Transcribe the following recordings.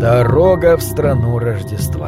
Дорога в страну Рождества.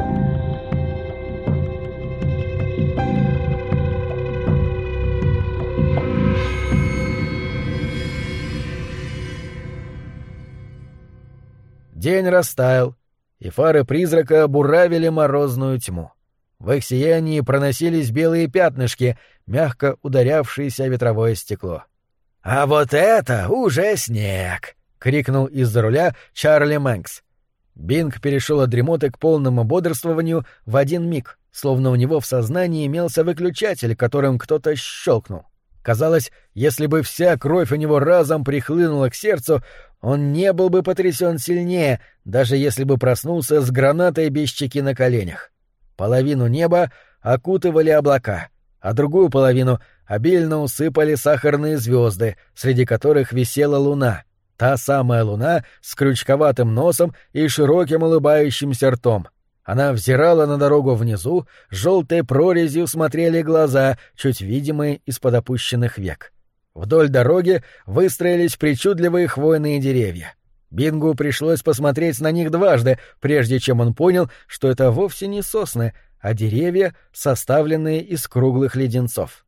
День растаял, и фары призрака буравили морозную тьму. В их сиянии проносились белые пятнышки, мягко ударявшиеся о ветровое стекло. «А вот это уже снег!» — крикнул из-за руля Чарли Мэнкс. Бинг перешел от дремоты к полному бодрствованию в один миг, словно у него в сознании имелся выключатель, которым кто-то щелкнул. Казалось, если бы вся кровь у него разом прихлынула к сердцу, он не был бы потрясен сильнее, даже если бы проснулся с гранатой без чеки на коленях. Половину неба окутывали облака, а другую половину обильно усыпали сахарные звезды, среди которых висела луна. Та самая луна с крючковатым носом и широким улыбающимся ртом. Она взирала на дорогу внизу, желтой прорезью смотрели глаза, чуть видимые из-под опущенных век. Вдоль дороги выстроились причудливые хвойные деревья. Бингу пришлось посмотреть на них дважды, прежде чем он понял, что это вовсе не сосны, а деревья, составленные из круглых леденцов.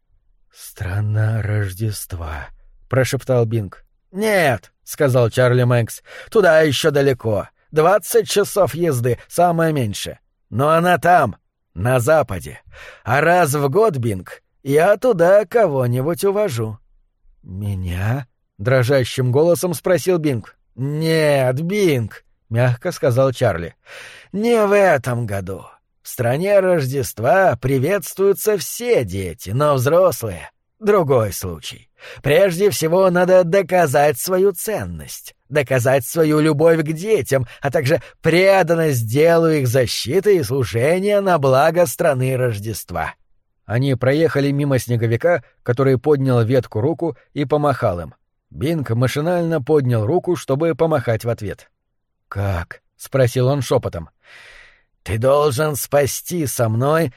«Страна Рождества», — прошептал Бинг. «Нет», — сказал Чарли Мэнкс, — «туда еще далеко. 20 часов езды, самое меньше. Но она там, на западе. А раз в год, Бинг, я туда кого-нибудь увожу». «Меня?» — дрожащим голосом спросил Бинг. «Нет, Бинг», — мягко сказал Чарли, — «не в этом году. В стране Рождества приветствуются все дети, но взрослые — другой случай. Прежде всего надо доказать свою ценность, доказать свою любовь к детям, а также преданность делу их защиты и служения на благо страны Рождества». Они проехали мимо снеговика, который поднял ветку руку и помахал им. Бинг машинально поднял руку, чтобы помахать в ответ. «Как?» — спросил он шепотом. «Ты должен спасти со мной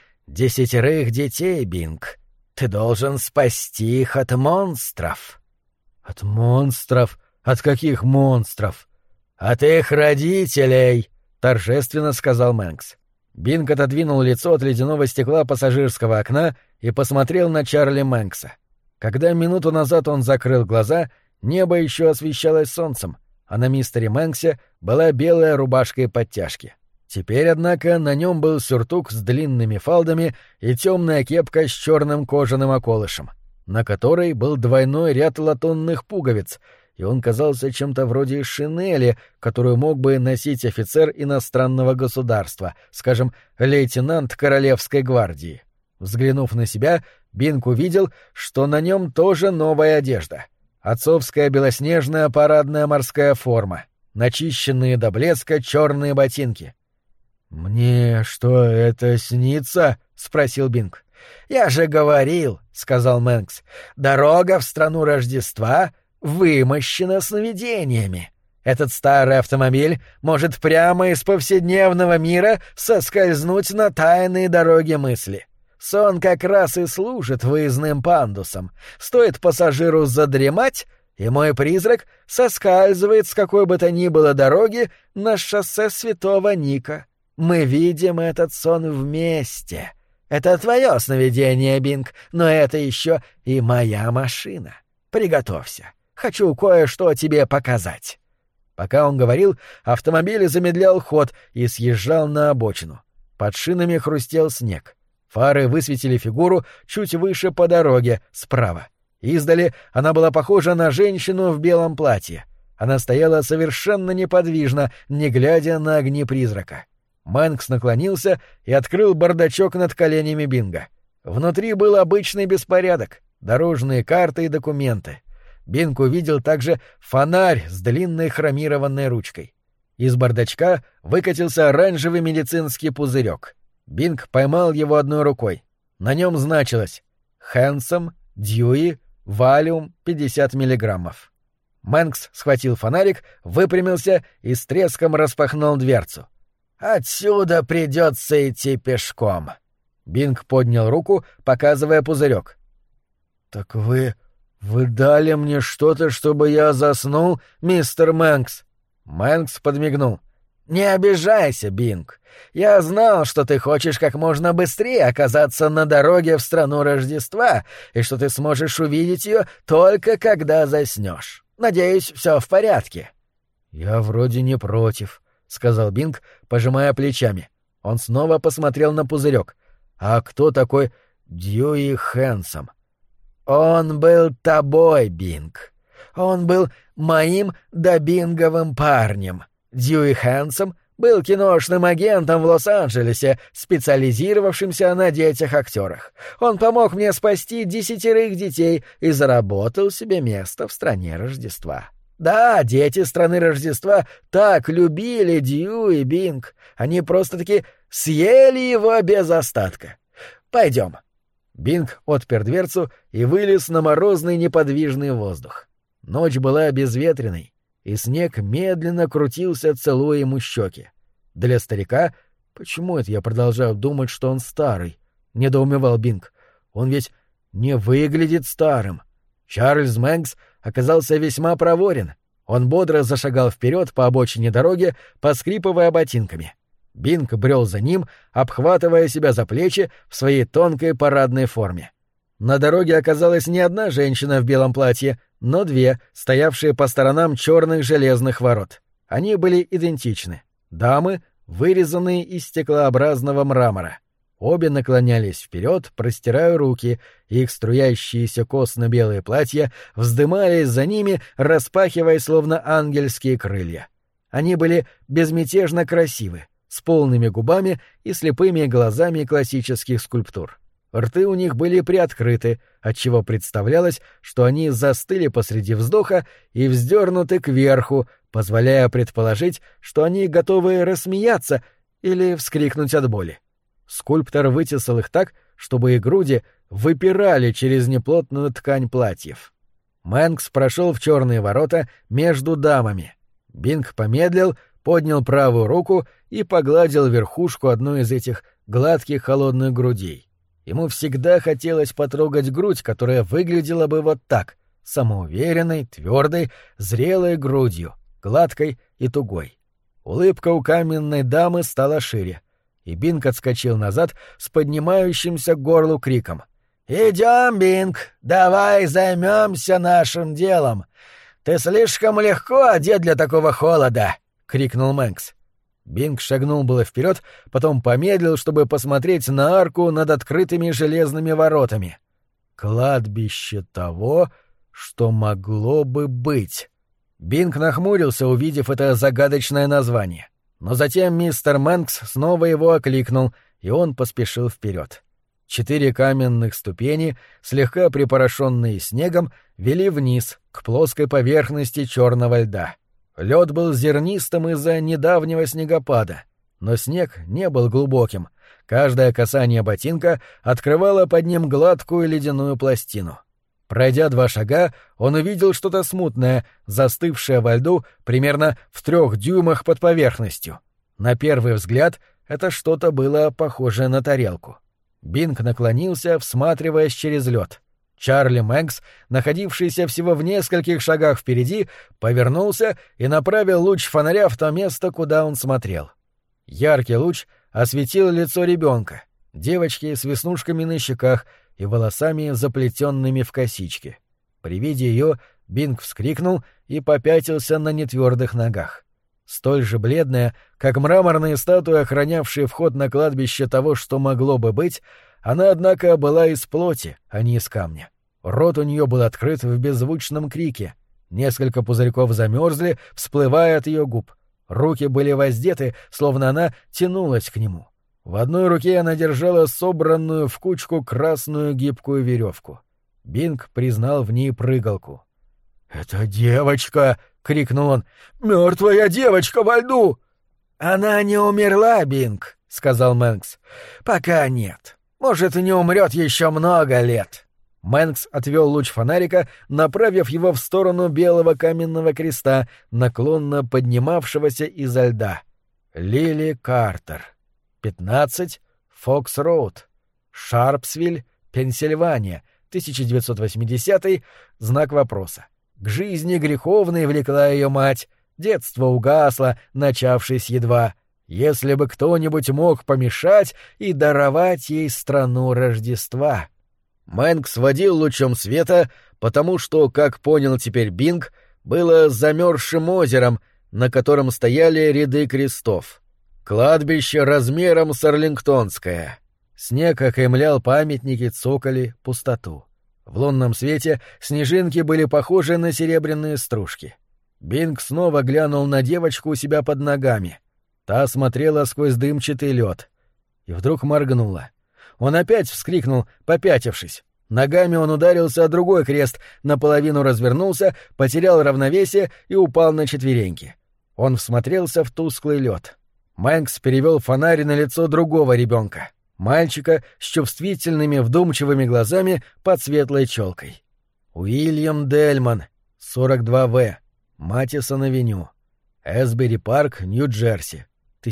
10 детей, Бинг. Ты должен спасти их от монстров». «От монстров? От каких монстров?» «От их родителей», — торжественно сказал Мэнкс. Бинг отодвинул лицо от ледяного стекла пассажирского окна и посмотрел на Чарли Мэнкса. Когда минуту назад он закрыл глаза, небо еще освещалось солнцем, а на мистере Мэнксе была белая рубашка и подтяжки. Теперь, однако, на нем был сюртук с длинными фалдами и темная кепка с черным кожаным околышем, на которой был двойной ряд латунных пуговиц, и он казался чем-то вроде шинели, которую мог бы носить офицер иностранного государства, скажем, лейтенант Королевской гвардии. Взглянув на себя, Бинг увидел, что на нем тоже новая одежда. Отцовская белоснежная парадная морская форма, начищенные до блеска черные ботинки. «Мне что, это снится?» — спросил Бинг. «Я же говорил», — сказал Мэнкс, — «дорога в страну Рождества вымощена сновидениями. Этот старый автомобиль может прямо из повседневного мира соскользнуть на тайные дороги мысли. Сон как раз и служит выездным пандусом. Стоит пассажиру задремать, и мой призрак соскальзывает с какой бы то ни было дороги на шоссе Святого Ника. Мы видим этот сон вместе. Это твое сновидение, Бинг, но это еще и моя машина. Приготовься. Хочу кое-что тебе показать». Пока он говорил, автомобиль замедлял ход и съезжал на обочину. Под шинами хрустел снег. Фары высветили фигуру чуть выше по дороге, справа. Издали она была похожа на женщину в белом платье. Она стояла совершенно неподвижно, не глядя на огни призрака. Мэнкс наклонился и открыл бардачок над коленями Бинга. Внутри был обычный беспорядок, дорожные карты и документы. Бинг увидел также фонарь с длинной хромированной ручкой. Из бардачка выкатился оранжевый медицинский пузырек. Бинг поймал его одной рукой. На нем значилось «Хэнсом, Дьюи, Валиум, 50 миллиграммов». Мэнкс схватил фонарик, выпрямился и с треском распахнул дверцу. «Отсюда придется идти пешком». Бинг поднял руку, показывая пузырек. «Так вы дали мне что-то, чтобы я заснул, мистер Мэнкс?» Мэнкс подмигнул. «Не обижайся, Бинг. Я знал, что ты хочешь как можно быстрее оказаться на дороге в страну Рождества, и что ты сможешь увидеть ее только когда заснешь. Надеюсь, все в порядке». «Я вроде не против», — сказал Бинг, пожимая плечами. Он снова посмотрел на пузырек. «А кто такой Дьюи Хэнсом?» «Он был тобой, Бинг. Он был моим добинговым парнем. Дьюи Хэнсом был киношным агентом в Лос-Анджелесе, специализировавшимся на детях-актерах. Он помог мне спасти 10 детей и заработал себе место в стране Рождества. Да, дети страны Рождества так любили Дьюи, Бинг. Они просто-таки съели его без остатка. Пойдем». Бинг отпер дверцу и вылез на морозный неподвижный воздух. Ночь была безветренной, и снег медленно крутился, целуя ему щеки. Для старика... Почему это я продолжаю думать, что он старый? — недоумевал Бинг. Он ведь не выглядит старым. Чарльз Мэнкс оказался весьма проворен. Он бодро зашагал вперед по обочине дороги, поскрипывая ботинками. Бинг брел за ним, обхватывая себя за плечи в своей тонкой парадной форме. На дороге оказалась не одна женщина в белом платье, но две, стоявшие по сторонам черных железных ворот. Они были идентичны. Дамы, вырезанные из стеклообразного мрамора. Обе наклонялись вперед, простирая руки, и их струящиеся косно-белые платья вздымались за ними, распахивая словно ангельские крылья. Они были безмятежно красивы, с полными губами и слепыми глазами классических скульптур. Рты у них были приоткрыты, отчего представлялось, что они застыли посреди вздоха и вздернуты кверху, позволяя предположить, что они готовы рассмеяться или вскрикнуть от боли. Скульптор вытесал их так, чтобы их груди выпирали через неплотную ткань платьев. Мэнкс прошел в черные ворота между дамами. Бинг помедлил, поднял правую руку и погладил верхушку одной из этих гладких холодных грудей. Ему всегда хотелось потрогать грудь, которая выглядела бы вот так, самоуверенной, твердой, зрелой грудью, гладкой и тугой. Улыбка у каменной дамы стала шире, и Бинг отскочил назад с поднимающимся к горлу криком. «Идем, Бинг, давай займемся нашим делом. Ты слишком легко одет для такого холода!» — крикнул Мэнкс. Бинг шагнул было вперед, потом помедлил, чтобы посмотреть на арку над открытыми железными воротами. Кладбище того, что могло бы быть. Бинг нахмурился, увидев это загадочное название. Но затем мистер Мэнкс снова его окликнул, и он поспешил вперед. 4 каменных ступени, слегка припорошенные снегом, вели вниз, к плоской поверхности черного льда. Лед был зернистым из-за недавнего снегопада, но снег не был глубоким. Каждое касание ботинка открывало под ним гладкую ледяную пластину. Пройдя 2 шага, он увидел что-то смутное, застывшее во льду примерно в 3 дюймах под поверхностью. На первый взгляд это что-то было похожее на тарелку. Бинг наклонился, всматриваясь через лед. Чарли Мэнкс, находившийся всего в нескольких шагах впереди, повернулся и направил луч фонаря в то место, куда он смотрел. Яркий луч осветил лицо ребенка, девочки с веснушками на щеках и волосами, заплетенными в косички. При виде ее Бинг вскрикнул и попятился на нетвердых ногах. Столь же бледная, как мраморные статуи, охранявшие вход на кладбище того, что могло бы быть, она, однако, была из плоти, а не из камня. Рот у нее был открыт в беззвучном крике. Несколько пузырьков замерзли, всплывая от ее губ. Руки были воздеты, словно она тянулась к нему. В одной руке она держала собранную в кучку красную гибкую веревку. Бинг признал в ней прыгалку. «Это девочка!» — крикнул он. «Мертвая девочка во льду!» «Она не умерла, Бинг», — сказал Мэнкс. «Пока нет. Может, и не умрет еще много лет». Мэнкс отвел луч фонарика, направив его в сторону белого каменного креста, наклонно поднимавшегося изо льда. Лили Картер. 15. Фокс-Роуд. Шарпсвиль, Пенсильвания. 1980. Знак вопроса. К жизни греховной влекла ее мать. Детство угасло, начавшись едва. Если бы кто-нибудь мог помешать и даровать ей страну Рождества. Мэнк сводил лучом света, потому что, как понял теперь Бинг, было замерзшим озером, на котором стояли ряды крестов. Кладбище размером с Арлингтонское. Снег окаймлял памятники, цоколи, пустоту. В лунном свете снежинки были похожи на серебряные стружки. Бинг снова глянул на девочку у себя под ногами. Та смотрела сквозь дымчатый лед. И вдруг моргнула. Он опять вскрикнул, попятившись. Ногами он ударился о другой крест, наполовину развернулся, потерял равновесие и упал на четвереньки. Он всмотрелся в тусклый лед. Мэнкс перевел фонарь на лицо другого ребенка, мальчика с чувствительными вдумчивыми глазами под светлой челкой. Уильям Дельман, 42В, Матисон-авеню, Эсбери-парк, Нью-Джерси,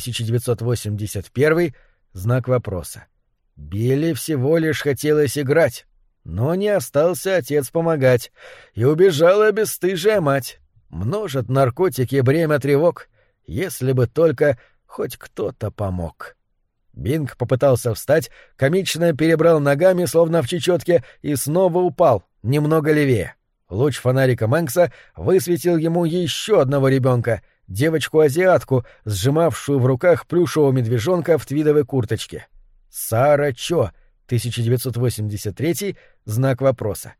1981, знак вопроса. Билли всего лишь хотелось играть, но не остался отец помогать, и убежала бесстыжая мать. Множат наркотики бремя тревог, если бы только хоть кто-то помог. Бинг попытался встать, комично перебрал ногами, словно в чечетке, и снова упал, немного левее. Луч фонарика Мэнкса высветил ему еще одного ребенка, девочку-азиатку, сжимавшую в руках плюшевого медвежонка в твидовой курточке. Сара Чо, 1983, знак вопроса.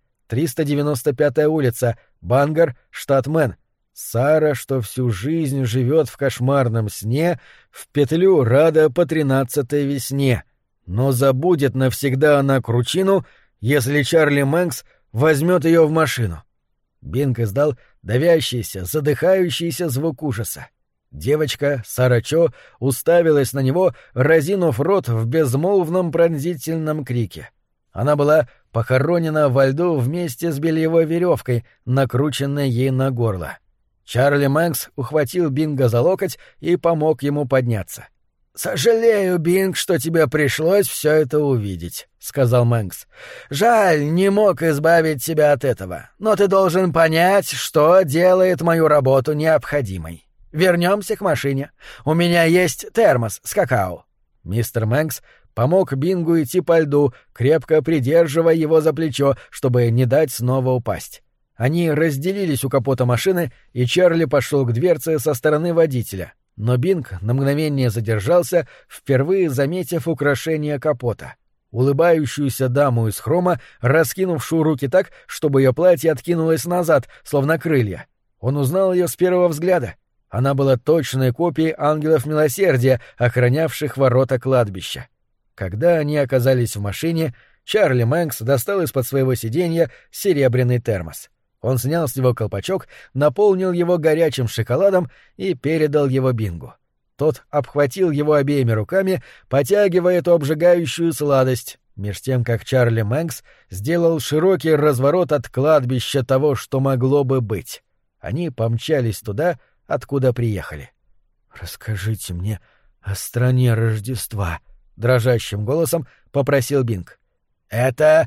395-я улица, Бангар, штат Мэн. Сара, что всю жизнь живет в кошмарном сне, в петлю рада по 13-й весне, но забудет навсегда она кручину, если Чарли Мэнкс возьмет ее в машину. Бинг издал давящийся, задыхающийся звук ужаса. Девочка, Сара Чо, уставилась на него, разинув рот в безмолвном пронзительном крике. Она была похоронена во льду вместе с бельевой веревкой, накрученной ей на горло. Чарли Мэнкс ухватил Бинга за локоть и помог ему подняться. «Сожалею, Бинг, что тебе пришлось все это увидеть», — сказал Мэнкс. «Жаль, не мог избавить тебя от этого, но ты должен понять, что делает мою работу необходимой. Вернемся к машине. У меня есть термос с какао». Мистер Мэнкс помог Бингу идти по льду, крепко придерживая его за плечо, чтобы не дать снова упасть. Они разделились у капота машины, и Чарли пошел к дверце со стороны водителя. Но Бинг на мгновение задержался, впервые заметив украшение капота. Улыбающуюся даму из хрома, раскинувшую руки так, чтобы ее платье откинулось назад, словно крылья. Он узнал ее с первого взгляда. Она была точной копией ангелов милосердия, охранявших ворота кладбища. Когда они оказались в машине, Чарли Мэнкс достал из-под своего сиденья серебряный термос. Он снял с него колпачок, наполнил его горячим шоколадом и передал его Бингу. Тот обхватил его обеими руками, потягивая эту обжигающую сладость, меж тем как Чарли Мэнкс сделал широкий разворот от кладбища того, что могло бы быть. Они помчались туда, откуда приехали. «Расскажите мне о стране Рождества», — дрожащим голосом попросил Бинг. «Это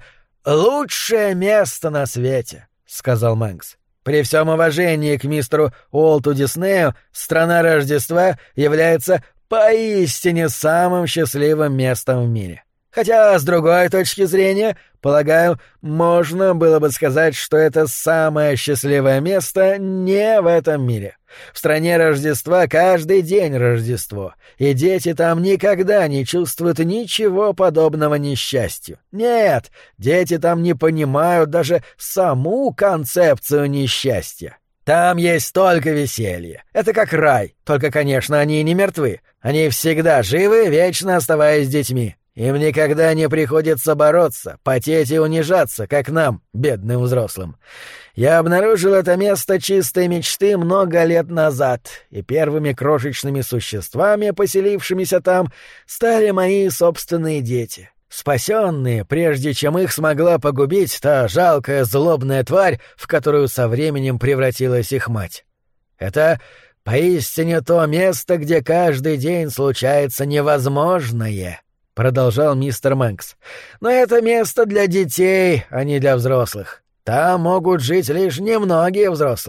лучшее место на свете», — сказал Мэнкс. «При всем уважении к мистеру Уолту Диснею, страна Рождества является поистине самым счастливым местом в мире. Хотя, с другой точки зрения, полагаю, можно было бы сказать, что это самое счастливое место не в этом мире. В стране Рождества каждый день Рождество, и дети там никогда не чувствуют ничего подобного несчастью. Нет, дети там не понимают даже саму концепцию несчастья. Там есть только веселье. Это как рай, только, конечно, они не мертвы. Они всегда живы, вечно оставаясь детьми. Им никогда не приходится бороться, потеть и унижаться, как нам, бедным взрослым. Я обнаружил это место чистой мечты много лет назад, и первыми крошечными существами, поселившимися там, стали мои собственные дети, спасенные, прежде чем их смогла погубить та жалкая злобная тварь, в которую со временем превратилась их мать. Это поистине то место, где каждый день случается невозможное». — продолжал мистер Мэнкс. «Но это место для детей, а не для взрослых. Там могут жить лишь немногие взрослые.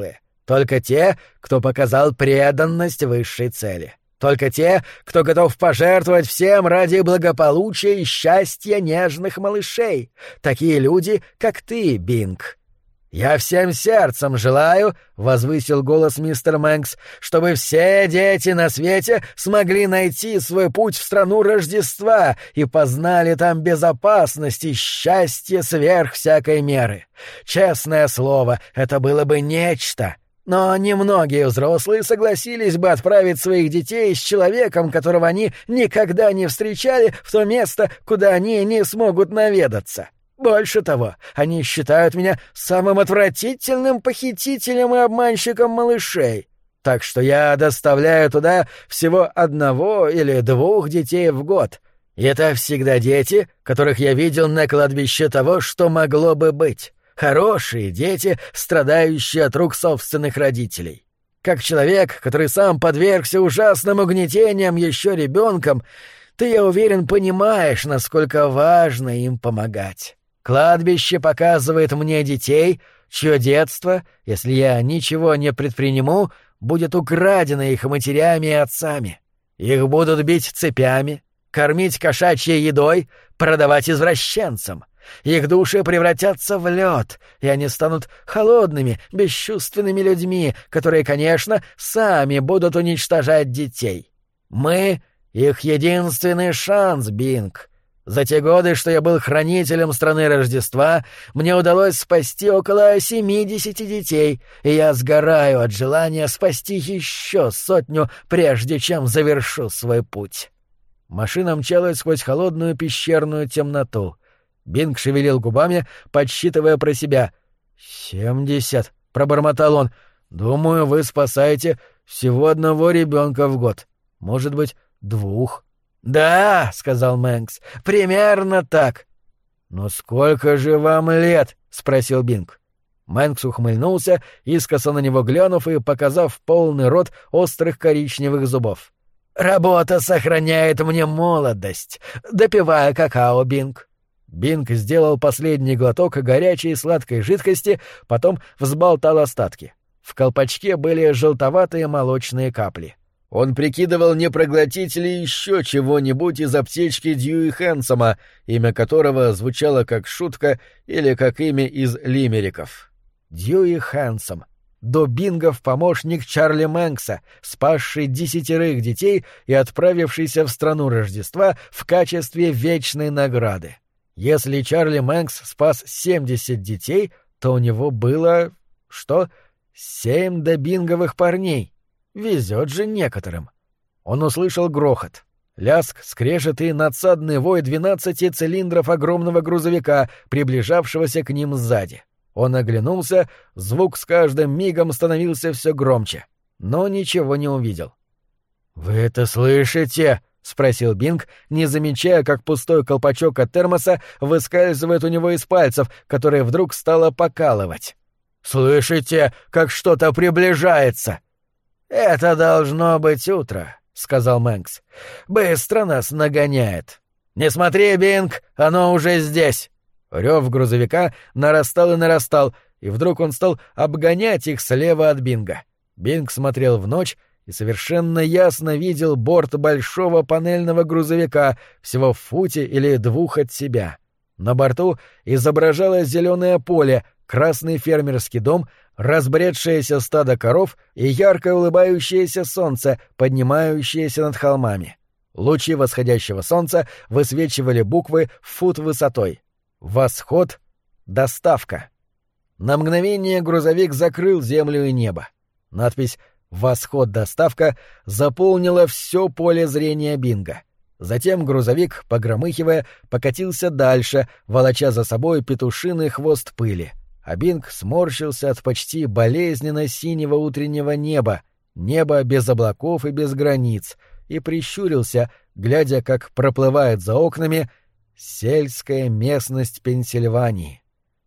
Только те, кто показал преданность высшей цели. Только те, кто готов пожертвовать всем ради благополучия и счастья нежных малышей. Такие люди, как ты, Бинг. «Я всем сердцем желаю», — возвысил голос мистер Мэнкс, «чтобы все дети на свете смогли найти свой путь в страну Рождества и познали там безопасность и счастье сверх всякой меры. Честное слово, это было бы нечто». Но немногие взрослые согласились бы отправить своих детей с человеком, которого они никогда не встречали, в то место, куда они не смогут наведаться. Больше того, они считают меня самым отвратительным похитителем и обманщиком малышей. Так что я доставляю туда всего 1 или 2 детей в год. И это всегда дети, которых я видел на кладбище того, что могло бы быть. Хорошие дети, страдающие от рук собственных родителей. Как человек, который сам подвергся ужасным угнетениям еще ребенком, ты, я уверен, понимаешь, насколько важно им помогать. Кладбище показывает мне детей, чье детство, если я ничего не предприниму, будет украдено их матерями и отцами. Их будут бить цепями, кормить кошачьей едой, продавать извращенцам. Их души превратятся в лед, и они станут холодными, бесчувственными людьми, которые, конечно, сами будут уничтожать детей. Мы — их единственный шанс, Бинг. За те годы, что я был хранителем страны Рождества, мне удалось спасти около 70 детей, и я сгораю от желания спасти еще 100, прежде чем завершу свой путь. Машина мчалась сквозь холодную пещерную темноту. Бинг шевелил губами, подсчитывая про себя. 70, — пробормотал он. «Думаю, вы спасаете всего 1 ребенка в год. Может быть, 2. «Да», — сказал Мэнкс, — «примерно так». «Но сколько же вам лет?» — спросил Бинг. Мэнкс ухмыльнулся, искоса на него глянув и показав полный рот острых коричневых зубов. «Работа сохраняет мне молодость. Допивая какао, Бинг». Бинг сделал последний глоток горячей и сладкой жидкости, потом взболтал остатки. В колпачке были желтоватые молочные капли. Он прикидывал, не проглотить ли еще чего-нибудь из аптечки Дьюи Хэнсома, имя которого звучало как шутка или как имя из лимериков. Дьюи Хэнсом. До Бингов помощник Чарли Мэнкса, спасший 10 детей и отправившийся в страну Рождества в качестве вечной награды. Если Чарли Мэнкс спас 70 детей, то у него было... 7 добинговых парней. Везет же некоторым. Он услышал грохот. Лязг, скрежет и надсадный вой 12 цилиндров огромного грузовика, приближавшегося к ним сзади. Он оглянулся, звук с каждым мигом становился все громче, но ничего не увидел. «Вы это слышите?» — спросил Бинг, не замечая, как пустой колпачок от термоса выскальзывает у него из пальцев, которые вдруг стало покалывать. «Слышите, как что-то приближается?» «Это должно быть утро», — сказал Мэнкс. «Быстро нас нагоняет. Не смотри, Бинг, оно уже здесь». Рёв грузовика нарастал и нарастал, и вдруг он стал обгонять их слева от Бинга. Бинг смотрел в ночь и совершенно ясно видел борт большого панельного грузовика всего в футе или 2 от себя. На борту изображалось зеленое поле, красный фермерский дом, разбредшееся стадо коров и ярко улыбающееся солнце, поднимающееся над холмами. Лучи восходящего солнца высвечивали буквы в фут высотой. «Восход. Доставка». На мгновение грузовик закрыл землю и небо. Надпись «Восход. Доставка» заполнила все поле зрения Бинга. Затем грузовик, погромыхивая, покатился дальше, волоча за собой петушиный хвост пыли. А Бинг сморщился от почти болезненно синего утреннего неба, неба без облаков и без границ, и прищурился, глядя, как проплывает за окнами сельская местность Пенсильвании.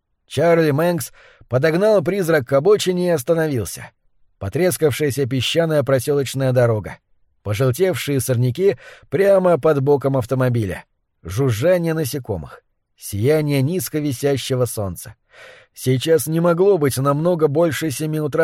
Чарли Мэнкс подогнал призрак к обочине и остановился. Потрескавшаяся песчаная проселочная дорога. Пожелтевшие сорняки прямо под боком автомобиля. Жужжание насекомых. Сияние низко висящего солнца. Сейчас не могло быть намного больше 7 утра.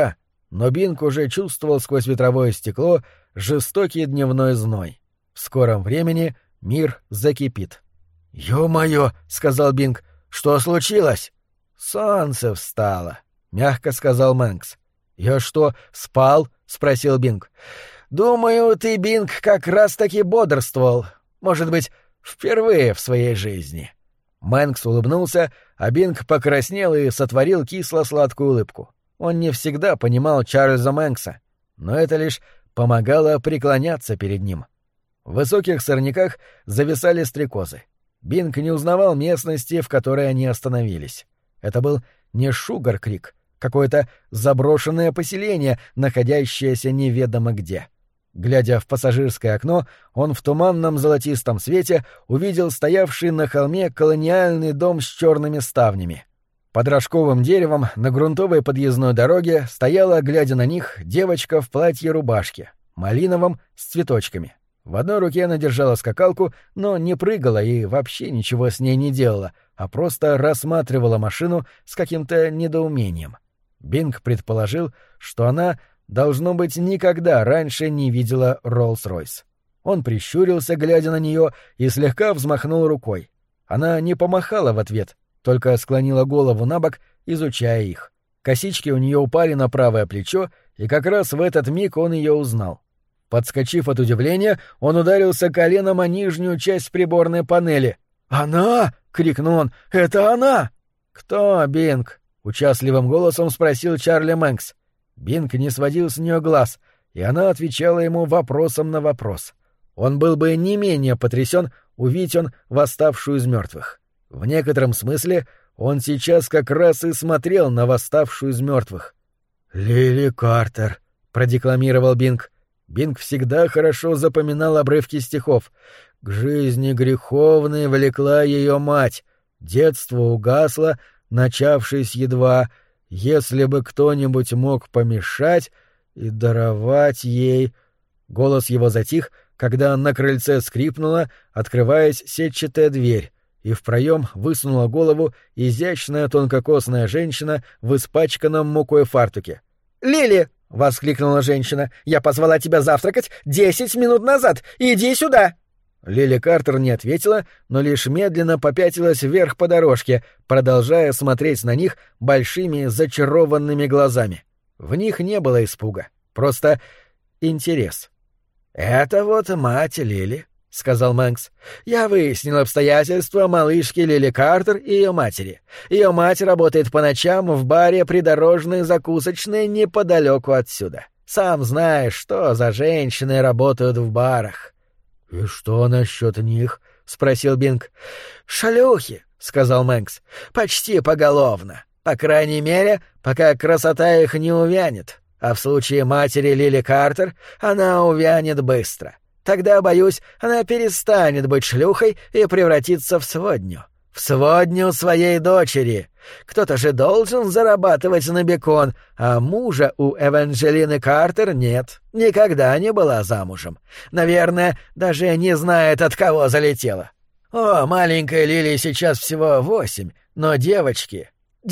но Бинг уже чувствовал сквозь ветровое стекло жестокий дневной зной. В скором времени мир закипит. «Ё-моё!» — сказал Бинг. «Что случилось?» «Солнце встало», — мягко сказал Мэнкс. «Я что, спал?» — спросил Бинг. «Думаю, ты, Бинг, как раз-таки бодрствовал. Может быть, впервые в своей жизни». Мэнкс улыбнулся, а Бинг покраснел и сотворил кисло-сладкую улыбку. Он не всегда понимал Чарльза Мэнкса, но это лишь помогало преклоняться перед ним. В высоких сорняках зависали стрекозы. Бинг не узнавал местности, в которой они остановились. Это был не Шугар-Крик, какое-то заброшенное поселение, находящееся неведомо где. Глядя в пассажирское окно, он в туманном золотистом свете увидел стоявший на холме колониальный дом с черными ставнями. Под рожковым деревом на грунтовой подъездной дороге стояла, глядя на них, девочка в платье-рубашке, малиновом, с цветочками. В одной руке она держала скакалку, но не прыгала и вообще ничего с ней не делала, а просто рассматривала машину с каким-то недоумением. Бинг предположил, что она, должно быть, никогда раньше не видела Роллс-Ройс. Он прищурился, глядя на нее, и слегка взмахнул рукой. Она не помахала в ответ, только склонила голову набок, изучая их. Косички у нее упали на правое плечо, и как раз в этот миг он ее узнал. Подскочив от удивления, он ударился коленом о нижнюю часть приборной панели. «Она!» — крикнул он. «Это она!» «Кто, Бинг?» — участливым голосом спросил Чарли Мэнкс. Бинг не сводил с нее глаз, и она отвечала ему вопросом на вопрос. Он был бы не менее потрясен, увидеть он восставшую из мертвых. В некотором смысле он сейчас как раз и смотрел на восставшую из мертвых. «Лили Картер», — продекламировал Бинг. Бинг всегда хорошо запоминал обрывки стихов. «К жизни греховной влекла ее мать, детство угасло, начавшись едва, если бы кто-нибудь мог помешать и даровать ей...» Голос его затих, когда на крыльце скрипнула, открываясь сетчатая дверь, и в проем высунула голову изящная тонкокосная женщина в испачканном мукой фартуке. «Лили!» — воскликнула женщина. «Я позвала тебя завтракать 10 минут назад! Иди сюда!» Лили Картер не ответила, но лишь медленно попятилась вверх по дорожке, продолжая смотреть на них большими зачарованными глазами. В них не было испуга, просто интерес. «Это вот мать Лили», — сказал Мэнкс. «Я выяснил обстоятельства малышки Лили Картер и ее матери. Ее мать работает по ночам в баре придорожной закусочной неподалеку отсюда. Сам знаешь, что за женщины работают в барах». «И что насчет них?» — спросил Бинг. «Шлюхи», — сказал Мэнкс. «Почти поголовно. По крайней мере, пока красота их не увянет. А в случае матери Лили Картер она увянет быстро. Тогда, боюсь, она перестанет быть шлюхой и превратится в сводню. В сводню своей дочери. Кто-то же должен зарабатывать на бекон, а мужа у Эванжелины Картер нет. Никогда не была замужем. Наверное, даже не знает, от кого залетела. О, маленькой Лили сейчас всего 8, но девочки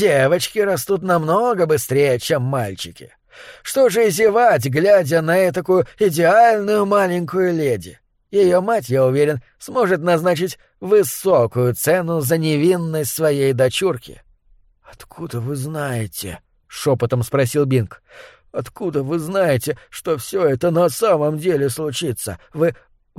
растут намного быстрее, чем мальчики. Что же зевать, глядя на этакую идеальную маленькую леди? Ее мать, я уверен, сможет назначить высокую цену за невинность своей дочурки. — Откуда вы знаете? — шепотом спросил Бинг. — Откуда вы знаете, что все это на самом деле случится? Вы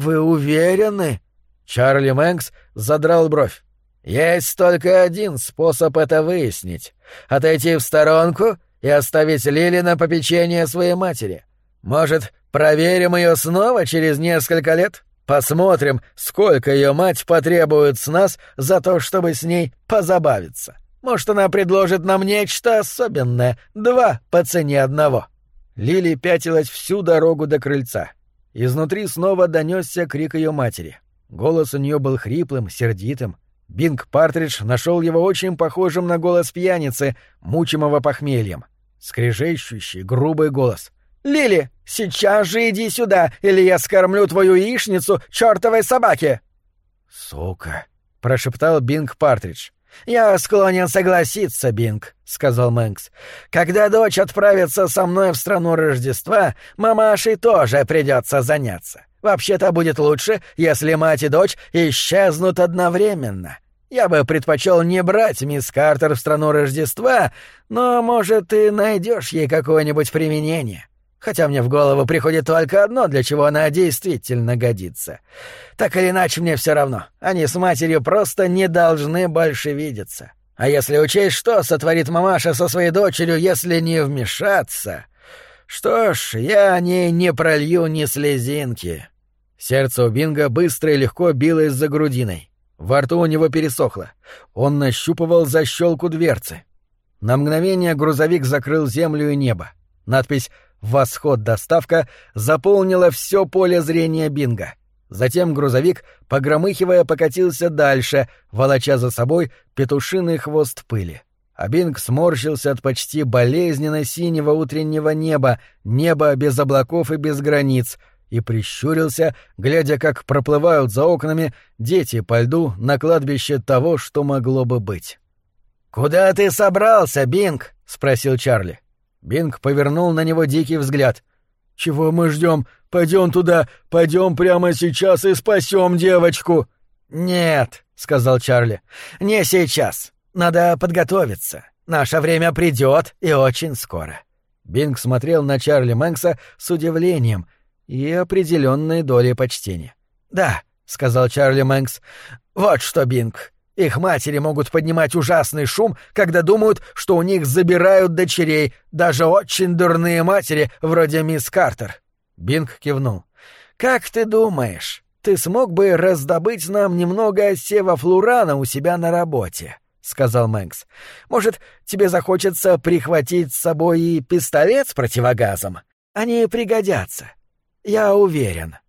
уверены? Чарли Мэнкс задрал бровь. — Есть только один способ это выяснить — отойти в сторонку и оставить Лили на попечение своей матери. Может, проверим ее снова через несколько лет? Посмотрим, сколько ее мать потребует с нас за то, чтобы с ней позабавиться. Может, она предложит нам нечто особенное, 2 по цене 1. Лили пятилась всю дорогу до крыльца. Изнутри снова донесся крик ее матери. Голос у нее был хриплым, сердитым. Бинг Партридж нашел его очень похожим на голос пьяницы, мучимого похмельем. Скрежещущий, грубый голос. «Лили, сейчас же иди сюда, или я скормлю твою яичницу чертовой собаке!» «Сука!» — прошептал Бинг Партридж. «Я склонен согласиться, Бинг», — сказал Мэнкс. «Когда дочь отправится со мной в страну Рождества, мамашей тоже придется заняться. Вообще-то будет лучше, если мать и дочь исчезнут одновременно. Я бы предпочел не брать мисс Картер в страну Рождества, но, может, ты найдешь ей какое-нибудь применение. Хотя мне в голову приходит только одно, для чего она действительно годится. Так или иначе, мне все равно. Они с матерью просто не должны больше видеться. А если учесть, что сотворит мамаша со своей дочерью, если не вмешаться... Что ж, я о ней не пролью ни слезинки». Сердце у Бинга быстро и легко билось за грудиной. Во рту у него пересохло. Он нащупывал защелку дверцы. На мгновение грузовик закрыл землю и небо. Надпись «Восход-доставка» заполнила все поле зрения Бинга. Затем грузовик, погромыхивая, покатился дальше, волоча за собой петушиный хвост пыли. А Бинг сморщился от почти болезненно синего утреннего неба, неба без облаков и без границ, и прищурился, глядя, как проплывают за окнами дети по льду на кладбище того, что могло бы быть. «Куда ты собрался, Бинг?» — спросил Чарли. Бинг повернул на него дикий взгляд. «Чего мы ждем? Пойдем туда, пойдем прямо сейчас и спасем девочку!» «Нет», — сказал Чарли, — «не сейчас. Надо подготовиться. Наше время придет и очень скоро». Бинг смотрел на Чарли Мэнкса с удивлением и определенной долей почтения. «Да», — сказал Чарли Мэнкс, — «вот что, Бинг. Их матери могут поднимать ужасный шум, когда думают, что у них забирают дочерей, даже очень дурные матери, вроде мисс Картер». Бинг кивнул. «Как ты думаешь, ты смог бы раздобыть нам немного севафлурана у себя на работе?» — сказал Мэнкс. «Может, тебе захочется прихватить с собой и пистолет с противогазом? Они пригодятся. Я уверен».